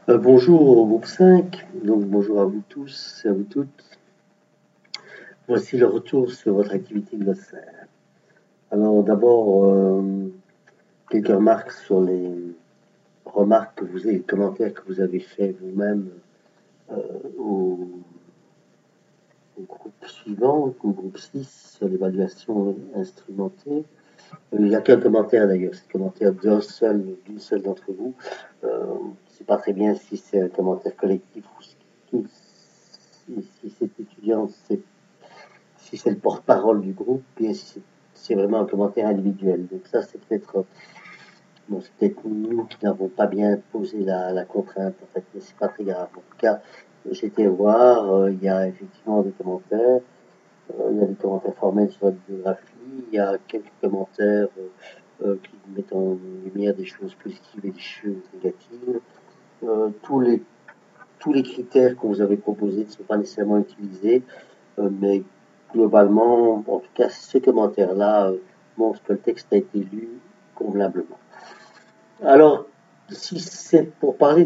Bonjour au groupe 5, donc bonjour à vous tous et à vous toutes. Voici le retour sur votre activité glossaire. Alors d'abord, quelques remarques sur les remarques que vous avez, les commentaires que vous avez fait vous-même euh, au, au groupe suivant, au groupe 6, sur l'évaluation instrumentée. Il n'y a qu'un commentaire d'ailleurs, c'est le commentaire d'une seule d'entre vous. Je ne sais pas très bien si c'est un commentaire collectif ou si cet étudiant, si c'est le porte-parole du groupe, bien si c'est vraiment un commentaire individuel. Donc ça, c'est peut-être bon, c'est peut-être nous qui n'avons pas bien posé la contrainte, en fait, mais c'est pas très grave. En tout cas, j'étais voir, il y a effectivement des commentaires. Il y a des commentaires formels sur la bibliographie, il y a quelques commentaires qui mettent en lumière des choses positives et des choses négatives. Euh, tous, les, tous les critères que vous avez proposés ne sont pas nécessairement utilisés, mais globalement, en tout cas, ce commentaire-là montre que le texte a été lu convenablement. Alors, si c'est pour parler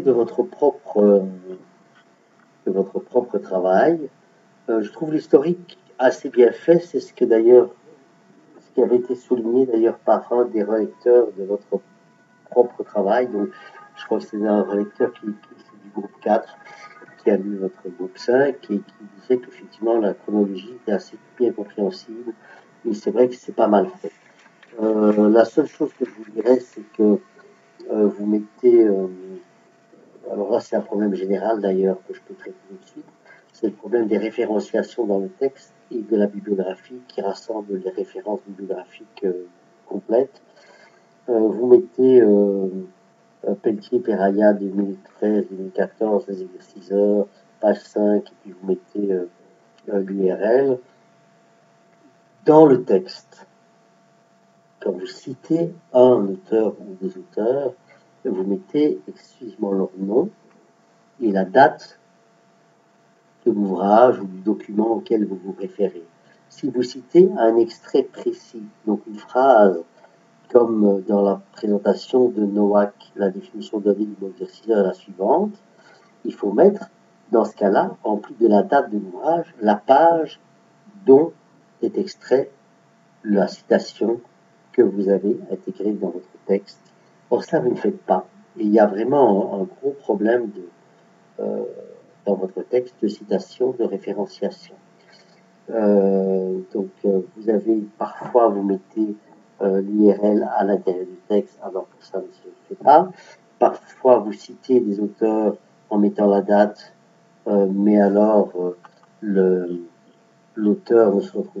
de votre propre travail, je trouve l'historique assez bien fait. C'est ce que d'ailleurs ce qui avait été souligné d'ailleurs par un des relecteurs de votre propre travail. Donc, je crois que c'est un relecteur qui du groupe 4 qui a lu votre groupe 5 et qui disait qu'effectivement la chronologie était assez bien compréhensible. Et c'est vrai que c'est pas mal fait. La seule chose que je vous dirais, c'est que vous mettez, alors là c'est un problème général d'ailleurs que je peux traiter tout de suite, c'est le problème des référenciations dans le texte et de la bibliographie qui rassemble les références bibliographiques complètes. Vous mettez Pelletier, Peraya 2013-2014, les exercices heures, page 5, et puis vous mettez l'URL. Dans le texte, quand vous citez un auteur ou des auteurs, vous mettez exclusivement leur nom et la date de l'ouvrage ou du document auquel vous vous référez. Si vous citez un extrait précis, donc une phrase, comme dans la présentation de Nowak, la définition donnée du mot exercice est la suivante, il faut mettre, dans ce cas-là, en plus de la date de l'ouvrage, la page dont est extrait la citation que vous avez intégrée dans votre texte. Or ça, vous ne faites pas. Et il y a vraiment un gros problème dans votre texte de citation, de référenciation. Vous avez parfois, vous mettez l'URL à l'intérieur du texte alors que ça ne se fait pas. Parfois, vous citez des auteurs en mettant la date, mais alors l'auteur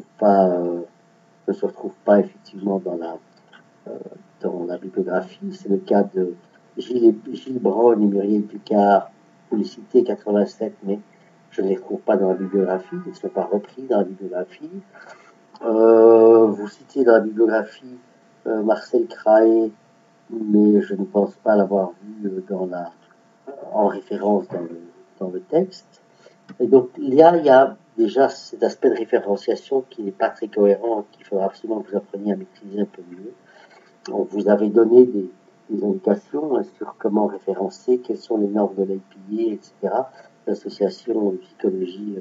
ne se retrouve pas effectivement dans la bibliographie. C'est le cas de Gilles Braun et Muriel Picard. Vous les citez 87, mais je ne les retrouve pas dans la bibliographie. Ils ne sont pas repris dans la bibliographie. Vous citez dans la bibliographie Marcel Craé, mais je ne pense pas l'avoir vu en référence dans le texte. Et donc, il y a déjà cet aspect de référenciation qui n'est pas très cohérent, qu'il faudra absolument que vous appreniez à maîtriser un peu mieux. Donc, vous avez donné des indications sur comment référencer, quelles sont les normes de l'IPA, etc. L'association de psychologie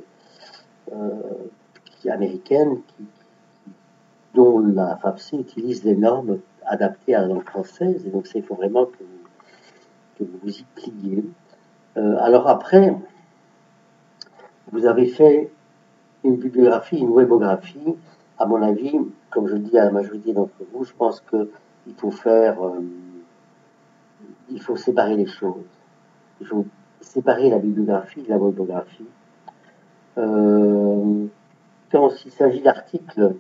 américaine dont la FAPC utilise les normes adaptées à la langue française. Et donc, il faut vraiment que vous vous y pliez. Alors après, vous avez fait une bibliographie, une webographie. À mon avis, comme je le dis à la majorité d'entre vous, je pense qu'il faut il faut séparer les choses. Il faut séparer la bibliographie de la webographie. Quand il s'agit d'articles,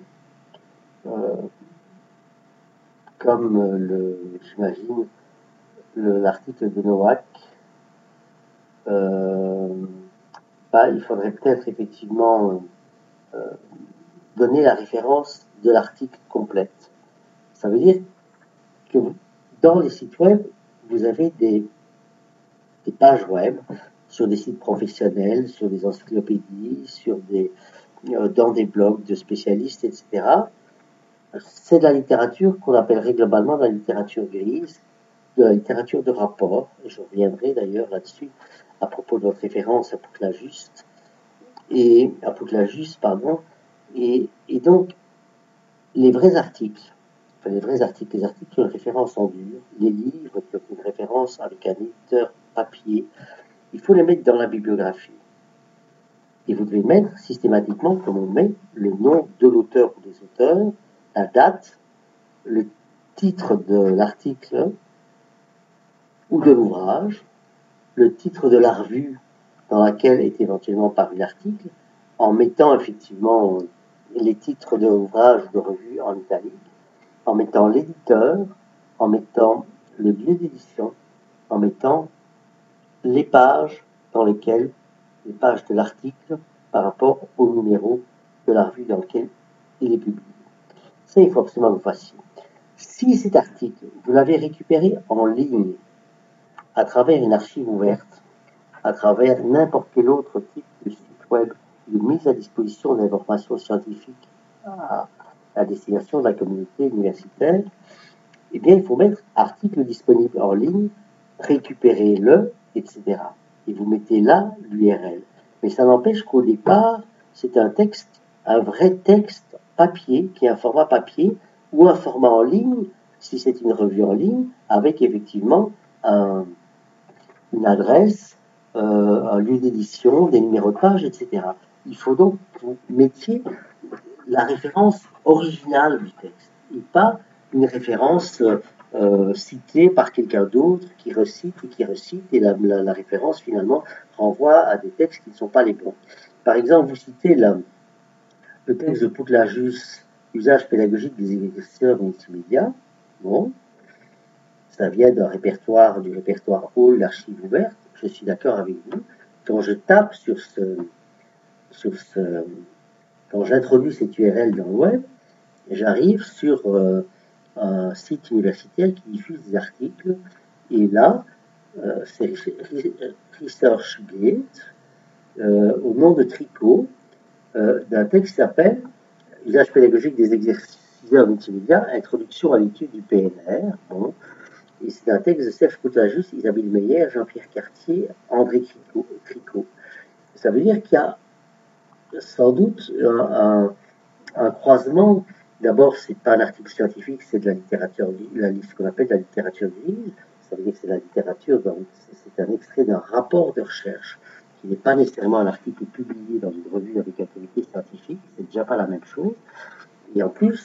comme j'imagine, l'article de Nowak, il faudrait peut-être effectivement donner la référence de l'article complète. Ça veut dire que dans les sites web, vous avez des pages web sur des sites professionnels, sur des encyclopédies, dans des blogs de spécialistes, etc. C'est de la littérature qu'on appellerait globalement de la littérature grise, de la littérature de rapport, et je reviendrai d'ailleurs là-dessus à propos de votre référence à Pouclajuste, et donc les vrais articles, les articles qui ont une référence en dur, les livres qui ont une référence avec un éditeur papier, il faut les mettre dans la bibliographie. Et vous devez mettre systématiquement, comme on met, le nom de l'auteur ou des auteurs, la date, le titre de l'article ou de l'ouvrage, le titre de la revue dans laquelle est éventuellement paru l'article, en mettant effectivement les titres de l'ouvrage de revue en italique, en mettant l'éditeur, en mettant le lieu d'édition, en mettant les pages dans lesquelles, les pages de l'article par rapport au numéro de la revue dans lequel il est publié. Ça, il faut absolument que vous fassiez. Si cet article, vous l'avez récupéré en ligne, à travers une archive ouverte, à travers n'importe quel autre type de site web de mise à disposition d'informations scientifiques à destination de la communauté universitaire, eh bien, il faut mettre article disponible en ligne, récupérez-le, etc. Et vous mettez là l'URL. Mais ça n'empêche qu'au départ, c'est un texte, un vrai texte papier, qui est un format papier, ou un format en ligne, si c'est une revue en ligne, avec effectivement une adresse, un lieu d'édition, des numéros de page, etc. Il faut donc que vous mettiez la référence originale du texte, et pas une référence citée par quelqu'un d'autre qui recite, et la référence finalement renvoie à des textes qui ne sont pas les bons. Par exemple, vous citez le texte de Pouclajuste, usage pédagogique des exerciteurs multimédia. Bon, ça vient du répertoire Hall, l'archive ouverte. Je suis d'accord avec vous. Quand je tape quand j'introduis cette URL dans le web, j'arrive sur un site universitaire qui diffuse des articles, et là, c'est ResearchGate, au nom de Tricot, d'un texte qui s'appelle Usage pédagogique des exerciteurs multimédia, introduction à l'étude du PNR. Bon. Et c'est un texte de Serge Pouclajuste, Isabelle Meyer, Jean-Pierre Cartier, André Tricot. Ça veut dire qu'il y a sans doute un croisement. D'abord, c'est pas un article scientifique, c'est de la littérature, ce qu'on appelle la littérature grise. Ça veut dire que c'est la littérature, c'est un extrait d'un rapport de recherche, qui n'est pas nécessairement un article publié dans une revue avec un comité scientifique, c'est déjà pas la même chose. Et en plus,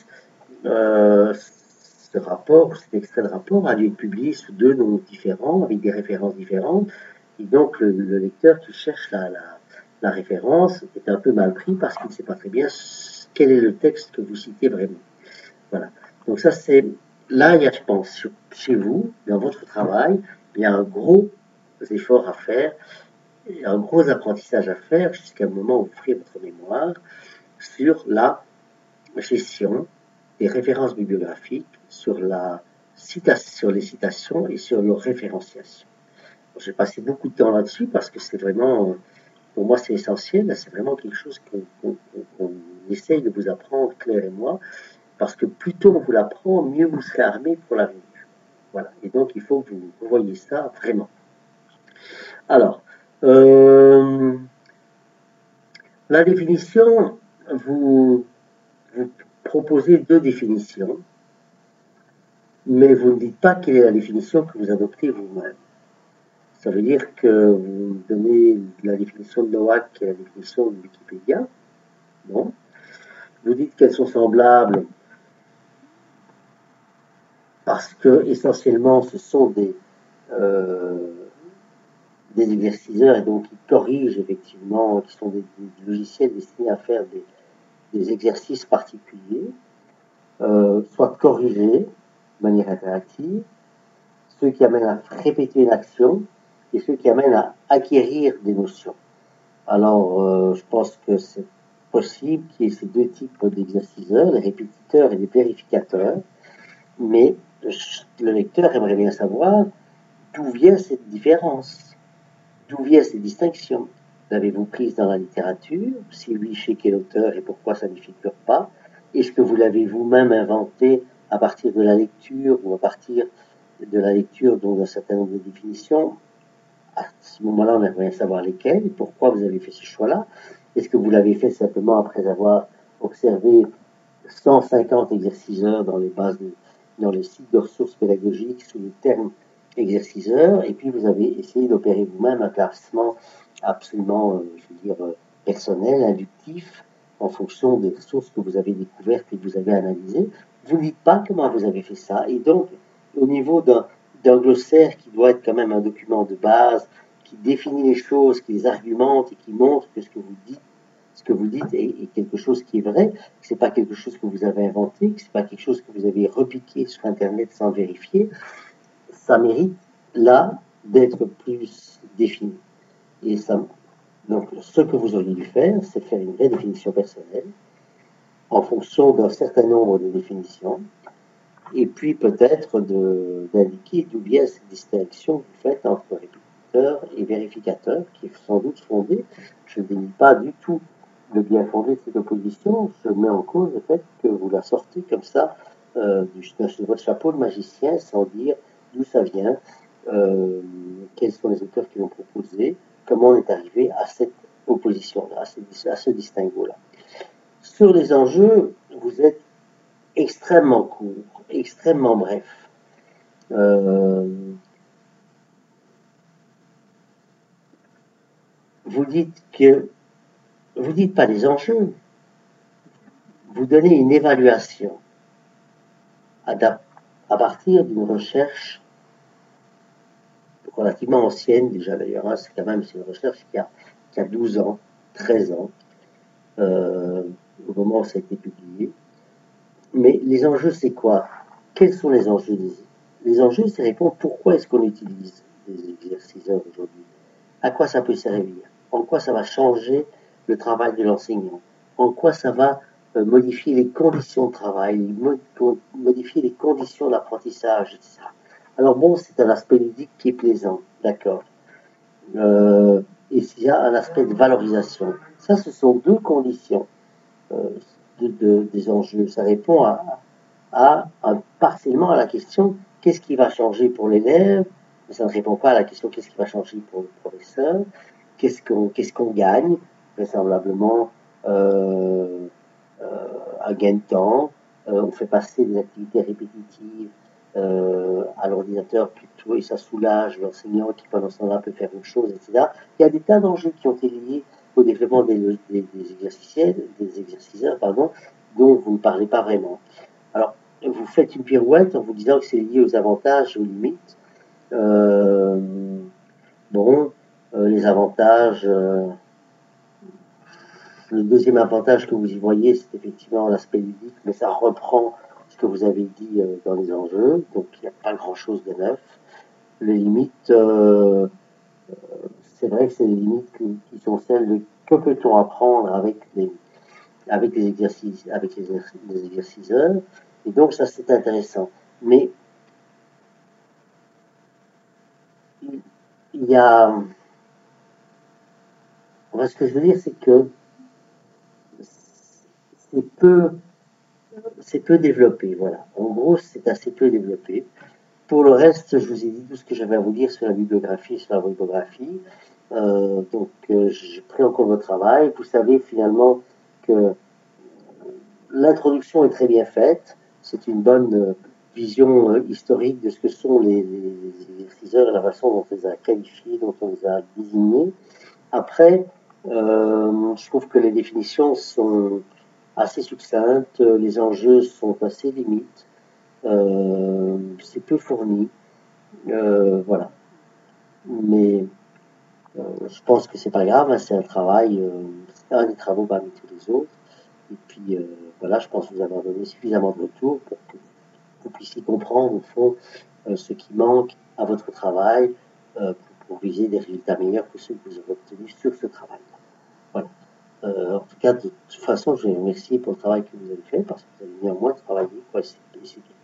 ce rapport, cet extrait de rapport a dû être publié sous deux noms différents, avec des références différentes, et donc le lecteur qui cherche la référence est un peu mal pris parce qu'il ne sait pas très bien quel est le texte que vous citez vraiment. Voilà. Donc ça, c'est là, il y a, je pense, chez vous, dans votre travail, il y a un gros effort à faire, un gros apprentissage à faire jusqu'à un moment où vous ferez votre mémoire sur la gestion des références bibliographiques, sur les citations et sur leur référenciation. J'ai passé beaucoup de temps là-dessus parce que c'est vraiment, pour moi, c'est essentiel. C'est vraiment quelque chose qu'on essaye de vous apprendre, Claire et moi, parce que plus tôt on vous l'apprend, mieux vous serez armé pour l'avenir. Voilà. Et donc, il faut que vous voyez ça vraiment. Alors, la définition, vous proposez deux définitions, mais vous ne dites pas quelle est la définition que vous adoptez vous-même. Ça veut dire que vous donnez la définition de Nowak, qui est la définition de Wikipédia. Bon. Vous dites qu'elles sont semblables parce que essentiellement ce sont des exerciceurs, et donc ils corrigent effectivement, qui sont des logiciels destinés à faire des exercices particuliers, soit corrigés de manière interactive, ceux qui amènent à répéter une action et ceux qui amènent à acquérir des notions. Alors, je pense que c'est possible qu'il y ait ces deux types d'exerciceurs, les répétiteurs et les vérificateurs, mais le lecteur aimerait bien savoir d'où vient cette différence, d'où vient cette distinction. L'avez-vous prise dans la littérature? Si oui, chez quel auteur et pourquoi ça n'y figure pas? Est-ce que vous l'avez vous-même inventé à partir de la lecture ou à partir de la lecture d'un certain nombre de définitions. À ce moment-là, on aimerait savoir lesquelles, pourquoi vous avez fait ce choix-là. Est-ce que vous l'avez fait simplement après avoir observé 150 exerciceurs dans dans les sites de ressources pédagogiques sous le terme exerciceur, et puis vous avez essayé d'opérer vous-même un classement absolument, personnel, inductif, en fonction des ressources que vous avez découvertes et que vous avez analysées. Vous ne dites pas comment vous avez fait ça, et donc, au niveau d'un glossaire qui doit être quand même un document de base, qui définit les choses, qui les argumente et qui montre que ce que vous dites est quelque chose qui est vrai, que c'est pas quelque chose que vous avez inventé, que c'est pas quelque chose que vous avez repiqué sur Internet sans vérifier, ça mérite là d'être plus défini. Et ça, donc, ce que vous auriez dû faire, c'est faire une vraie définition personnelle en fonction d'un certain nombre de définitions, et puis peut-être d'indiquer d'où vient cette distinction que vous faites entre répétiteur et vérificateur, qui est sans doute fondée. Je ne dénie pas du tout le bien fondé de cette opposition, je mets en cause le fait que vous la sortez comme ça de votre chapeau de magicien sans dire d'où ça vient, quels sont les auteurs qui l'ont proposé, comment on est arrivé à cette opposition-là, à ce distinguo-là. Sur les enjeux, vous êtes extrêmement court, extrêmement bref. Vous dites pas les enjeux, vous donnez une évaluation à partir d'une recherche relativement ancienne déjà d'ailleurs, hein, c'est une recherche qui a 12 ans, 13 ans, au moment où ça a été publié. Mais les enjeux, c'est quoi? Quels sont les enjeux? Les enjeux, c'est répondre pourquoi est-ce qu'on utilise des exerciceurs aujourd'hui? À quoi ça peut servir? En quoi ça va changer le travail de l'enseignant? En quoi ça va modifier les conditions de travail, modifier les conditions d'apprentissage, etc. Alors bon, c'est un aspect ludique qui est plaisant, d'accord. Et s'il y a un aspect de valorisation, ça, ce sont deux conditions des enjeux. Ça répond partiellement à la question qu'est-ce qui va changer pour l'élève, mais ça ne répond pas à la question qu'est-ce qui va changer pour le professeur, qu'est-ce qu'on gagne, vraisemblablement un gain de temps, on fait passer des activités répétitives à l'ordinateur plutôt et ça soulage l'enseignant qui pendant ce temps-là peut faire autre chose, etc. Il y a des tas d'enjeux qui ont été liés au développement des exerciceurs, dont vous ne parlez pas vraiment. Alors, vous faites une pirouette en vous disant que c'est lié aux avantages et aux limites. Les avantages, le deuxième avantage que vous y voyez, c'est effectivement l'aspect ludique, mais ça reprend ce que vous avez dit dans les enjeux, donc il n'y a pas grand-chose de neuf. Les limites, c'est vrai que c'est les limites qui sont celles de que peut-on apprendre avec les exerciceurs, et donc ça c'est intéressant. Mais il y a... ce que je veux dire, c'est que c'est peu développé, voilà. En gros, c'est assez peu développé. Pour le reste, je vous ai dit tout ce que j'avais à vous dire sur la bibliographie, sur la bibliographie. J'ai pris en compte votre travail. Vous savez finalement que l'introduction est très bien faite. C'est une bonne vision historique de ce que sont les exerciceurs et la façon dont on les a qualifiés, dont on les a désignés. Après, je trouve que les définitions sont assez succinctes, les enjeux sont assez limites, c'est peu fourni, voilà. Mais je pense que c'est pas grave, hein, c'est un travail, c'est un des travaux parmi tous les autres. Et puis voilà, je pense que vous avez donné suffisamment de retour pour que vous puissiez comprendre au fond ce qui manque à votre travail pour viser des résultats meilleurs que ceux que vous avez obtenus sur ce travail. Voilà. En tout cas, de toute façon, je vais vous remercier pour le travail que vous avez fait parce que vous avez néanmoins travaillé pour essayer